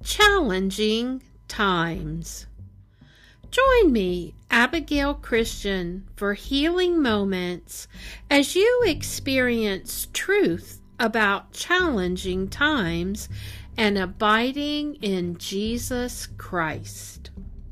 Challenging Times. Join me, Abigail Christian, for healing moments as you experience truth about challenging times and abiding in Jesus Christ.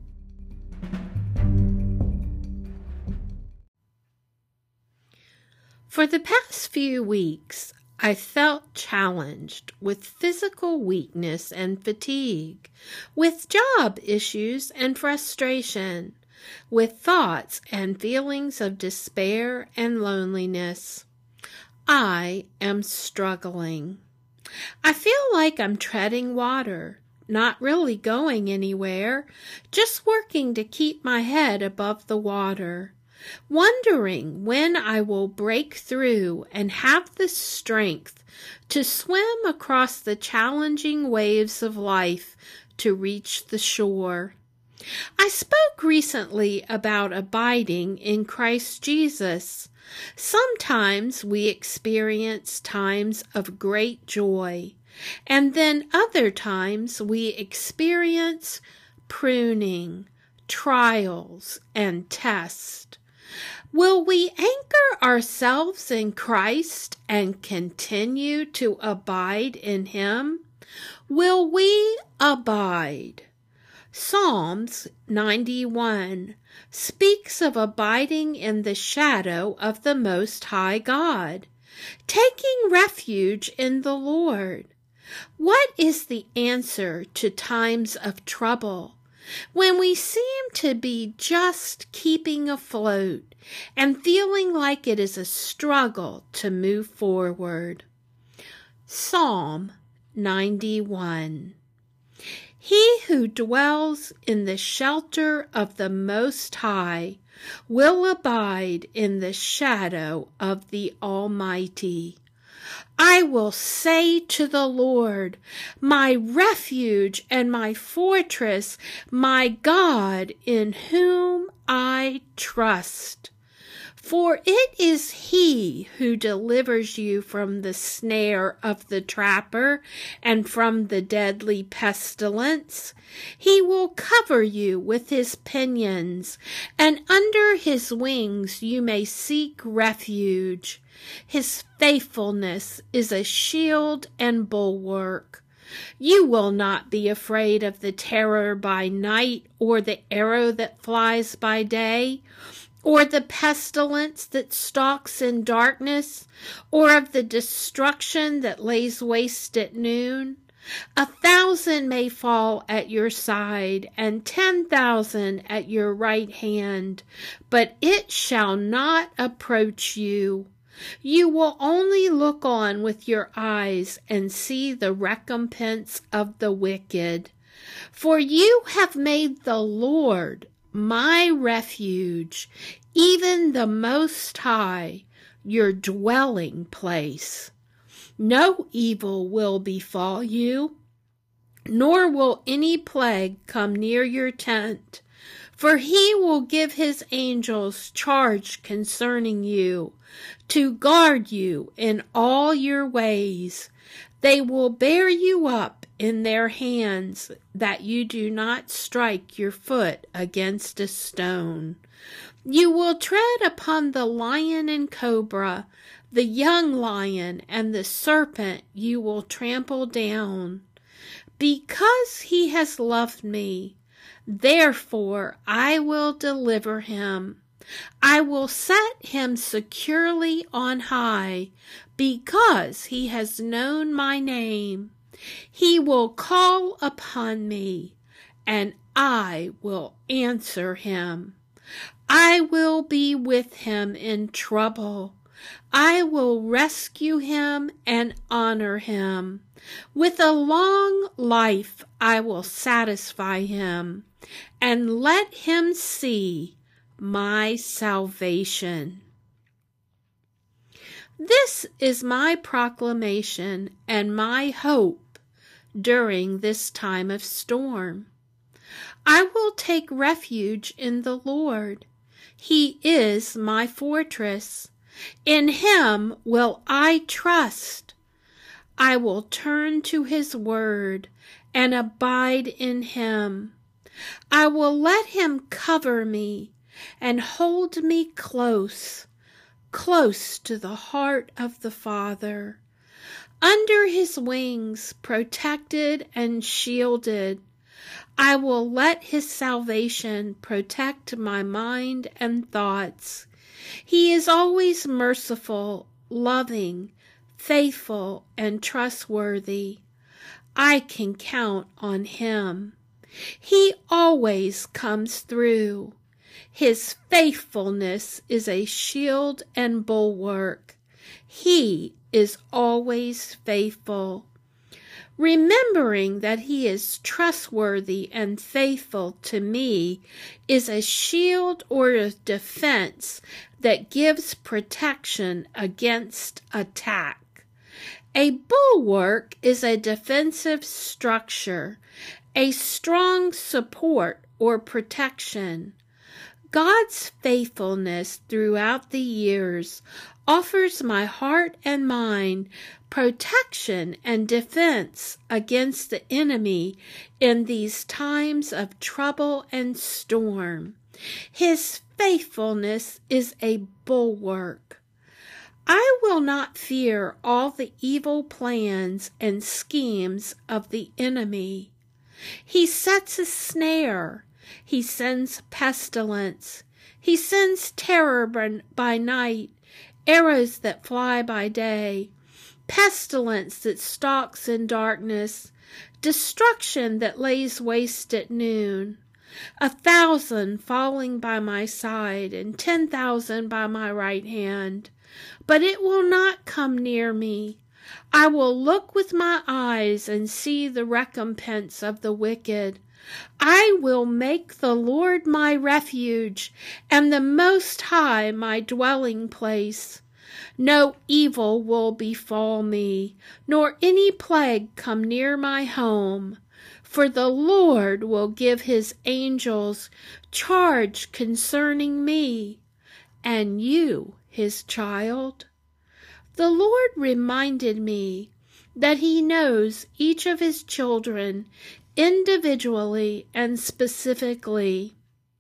For the past few weeks, I felt challenged with physical weakness and fatigue, with job issues and frustration, with thoughts and feelings of despair and loneliness. I am struggling. I feel like I'm treading water, not really going anywhere, just working to keep my head above the water, wondering when I will break through and have the strength to swim across the challenging waves of life to reach the shore. I spoke recently about abiding in Christ Jesus. Sometimes we experience times of great joy, and then other times we experience pruning, trials, and tests. Will we anchor ourselves in Christ and continue to abide in Him? Will we abide? Psalms 91 speaks of abiding in the shadow of the Most High God, taking refuge in the Lord. What is the answer to times of trouble, when we seem to be just keeping afloat and feeling like it is a struggle to move forward? Psalm 91. He who dwells in the shelter of the Most High will abide in the shadow of the Almighty. I will say to the Lord, my refuge and my fortress, my God in whom I trust. For it is He who delivers you from the snare of the trapper and from the deadly pestilence. He will cover you with His pinions, and under His wings you may seek refuge. His faithfulness is a shield and bulwark. You will not be afraid of the terror by night, or the arrow that flies by day, or the pestilence that stalks in darkness, or of the destruction that lays waste at noon. 1,000 may fall at your side, and 10,000 at your right hand, but it shall not approach you. You will only look on with your eyes and see the recompense of the wicked. For you have made the Lord my refuge, even the Most High, your dwelling place. No evil will befall you, nor will any plague come near your tent. For He will give His angels charge concerning you, to guard you in all your ways. They will bear you up in their hands, that you do not strike your foot against a stone. You will tread upon the lion and cobra, the young lion and the serpent you will trample down. Because He has loved me, therefore I will deliver him. I will set him securely on high, because he has known my name. He will call upon me, and I will answer him. I will be with him in trouble. I will rescue him and honor him. With a long life I will satisfy him, and let him see my salvation. This is my proclamation and my hope during this time of storm. I will take refuge in the Lord. He is my fortress. In Him will I trust. I will turn to His word and abide in him. I will let him cover me and hold me close, close to the heart of the Father. Under his wings, protected and shielded, I will let his salvation protect my mind and thoughts. He is always merciful, loving, faithful, and trustworthy. I can count on him. He always comes through. His faithfulness is a shield and bulwark. He is always faithful. Remembering that he is trustworthy and faithful to me is a shield or a defense that gives protection against attack. A bulwark is a defensive structure, a strong support or protection. God's faithfulness throughout the years offers my heart and mind protection and defense against the enemy in these times of trouble and storm. His faithfulness is a bulwark. I will not fear all the evil plans and schemes of the enemy. He sets a snare. He sends pestilence. He sends terror by night, arrows that fly by day, pestilence that stalks in darkness, destruction that lays waste at noon. 1,000 falling by my side and 10,000 by my right hand, but it will not come near me. I will look with my eyes and see the recompense of the wicked. I will make the Lord my refuge, and the Most High my dwelling place. No evil will befall me, nor any plague come near my home. For the Lord will give his angels charge concerning me, and you, his child. The Lord reminded me that he knows each of his children individually and specifically.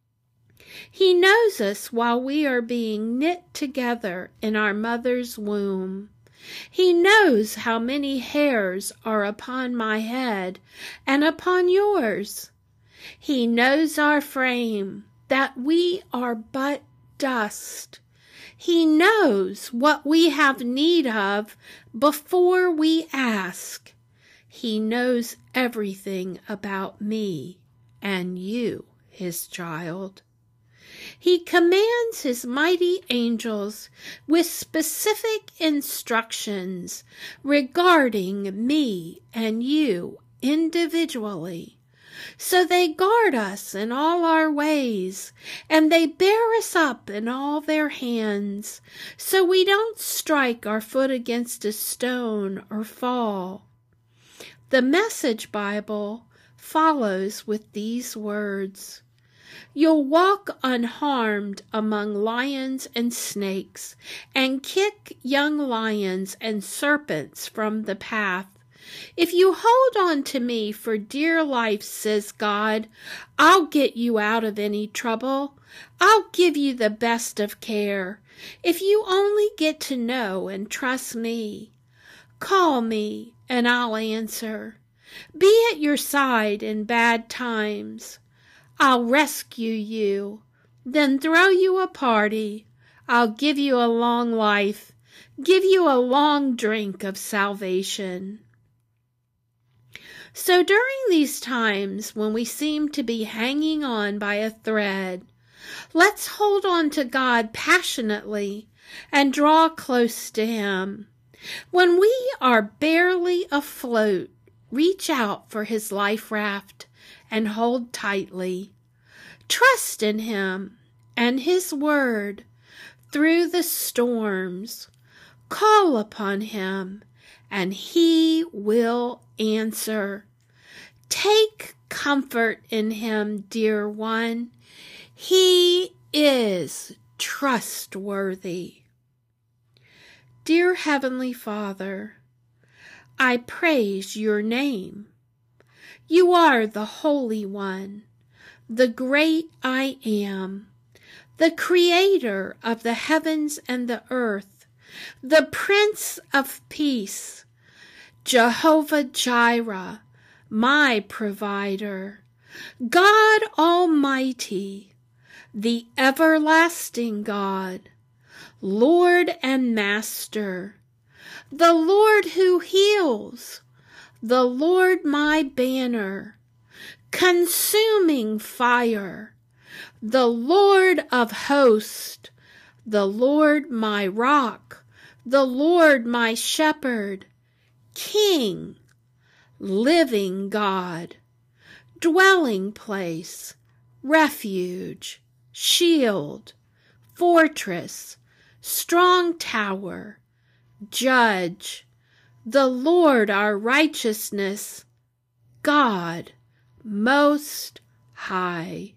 He knows us while we are being knit together in our mother's womb. He knows how many hairs are upon my head and upon yours. He knows our frame, that we are but dust. He knows what we have need of before we ask. He knows everything about me and you, his child. He commands his mighty angels with specific instructions regarding me and you individually. So they guard us in all our ways, and they bear us up in all their hands, so we don't strike our foot against a stone or fall. The Message Bible follows with these words. You'll walk unharmed among lions and snakes, and kick young lions and serpents from the path. If you hold on to me for dear life, says God, I'll get you out of any trouble. I'll give you the best of care, if you only get to know and trust me. Call me, and I'll answer. Be at your side in bad times. I'll rescue you, then throw you a party. I'll give you a long life, give you a long drink of salvation. So during these times when we seem to be hanging on by a thread, let's hold on to God passionately and draw close to him. When we are barely afloat, reach out for his life raft and hold tightly. Trust in him and his word through the storms. Call upon him and he will answer. Take comfort in him, dear one. He is trustworthy. Dear Heavenly Father, I praise your name. You are the Holy One, the great I Am, the Creator of the heavens and the earth, the Prince of Peace, Jehovah Jireh, my provider, God Almighty, the everlasting God, Lord and Master, the Lord who heals, the Lord my banner, consuming fire, the Lord of hosts, the Lord my rock, the Lord my shepherd, King, living God, dwelling place, refuge, shield, fortress, strong tower, judge, the Lord our righteousness, God most high.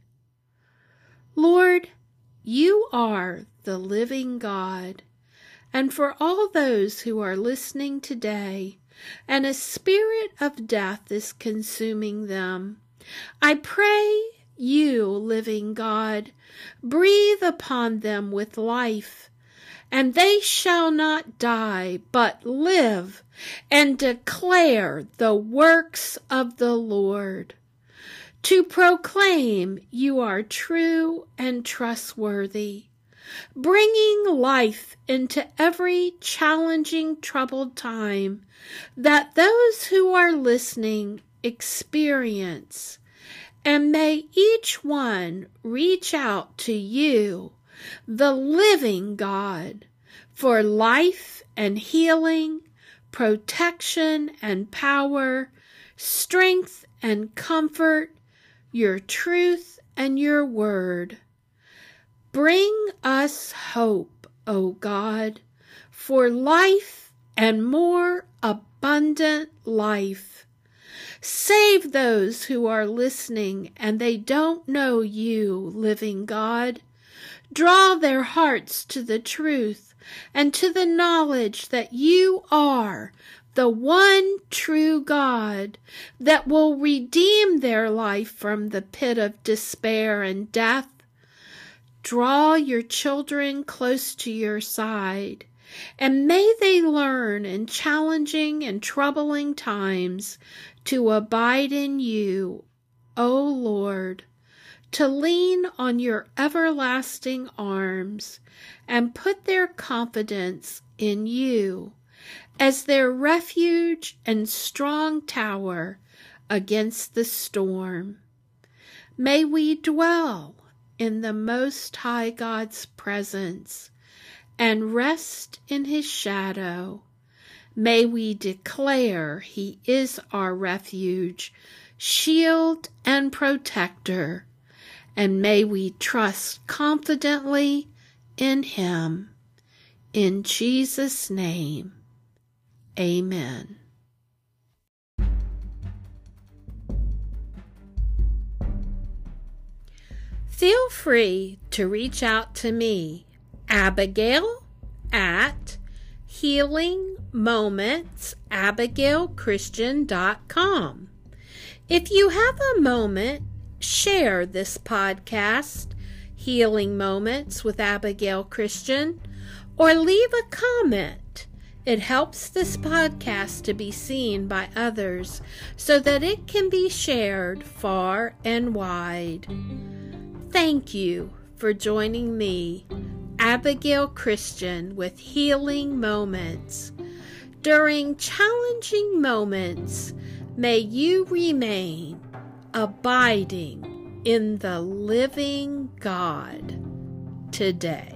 Lord, you are the living God, and for all those who are listening today, and a spirit of death is consuming them, I pray you, living God, breathe upon them with life, and they shall not die, but live and declare the works of the Lord, to proclaim you are true and trustworthy, bringing life into every challenging, troubled time that those who are listening experience. And may each one reach out to you, the living God, for life and healing, protection and power, strength and comfort, your truth and your word. Bring us hope, O God, for life and more abundant life. Save those who are listening and they don't know you, living God. Draw their hearts to the truth and to the knowledge that you are the one true God that will redeem their life from the pit of despair and death. Draw your children close to your side, and may they learn in challenging and troubling times to abide in you, O Lord, to lean on your everlasting arms and put their confidence in you as their refuge and strong tower against the storm. May we dwell in the Most High God's presence and rest in his shadow. May we declare he is our refuge, shield, and protector, and may we trust confidently in him. In Jesus' name, amen. Feel free to reach out to me, Abigail, at healingmomentsabigailchristian.com. If you have a moment, share this podcast, Healing Moments with Abigail Christian, or leave a comment. It helps this podcast to be seen by others so that it can be shared far and wide. Thank you for joining me, Abigail Christian, with Healing Moments. During challenging moments, may you remain abiding in the living God today.